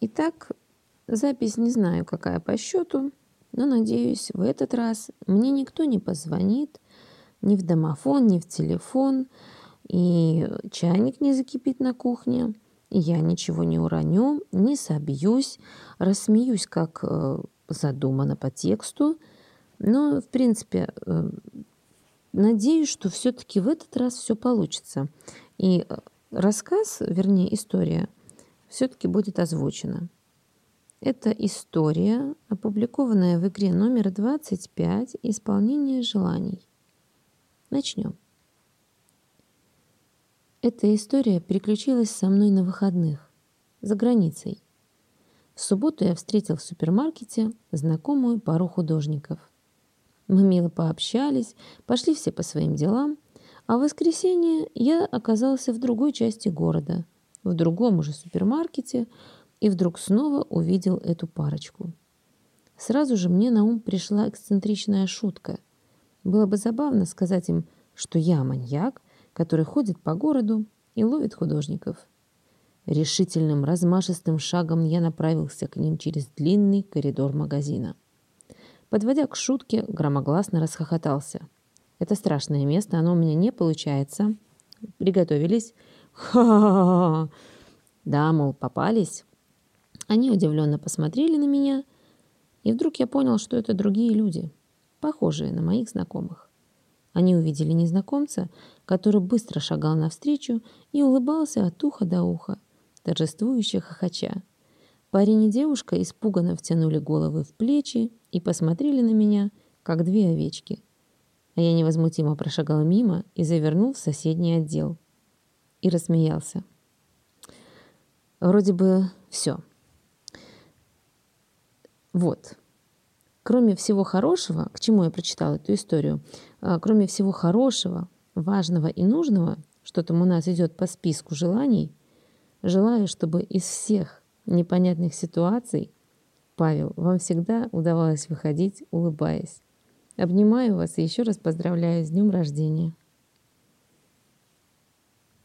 Итак, запись не знаю, какая по счету, но, надеюсь, в этот раз мне никто не позвонит ни в домофон, ни в телефон, и чайник не закипит на кухне, и я ничего не уроню, не собьюсь, рассмеюсь, как задумано по тексту. Но, в принципе, надеюсь, что все-таки в этот раз все получится. И рассказ, вернее, история, все-таки будет озвучена. Это история, опубликованная в игре номер 25 «Исполнение желаний». Начнем. Эта история приключилась со мной на выходных, за границей. В субботу я встретил в супермаркете знакомую пару художников. Мы мило пообщались, пошли все по своим делам, а в воскресенье я оказался в другой части города, в другом уже супермаркете, и вдруг снова увидел эту парочку. Сразу же мне на ум пришла эксцентричная шутка. Было бы забавно сказать им, что я маньяк, который ходит по городу и ловит художников. Решительным, размашистым шагом я направился к ним через длинный коридор магазина. Подводя к шутке, громогласно расхохотался. Это страшное место, оно у меня не получается. Приготовились. Ха-ха-ха! Да, мол, попались. Они удивленно посмотрели на меня, и вдруг я понял, что это другие люди, похожие на моих знакомых. Они увидели незнакомца, который быстро шагал навстречу и улыбался от уха до уха, торжествующе хохоча. Парень и девушка испуганно втянули головы в плечи и посмотрели на меня, как две овечки. А я невозмутимо прошагал мимо и завернул в соседний отдел. И рассмеялся. Вроде бы все. Вот. Кроме всего хорошего, к чему я прочитала эту историю, кроме всего хорошего, важного и нужного, что там у нас идет по списку желаний, желаю, чтобы из всех непонятных ситуаций, Павел, вам всегда удавалось выходить, улыбаясь. Обнимаю вас и еще раз поздравляю с днем рождения.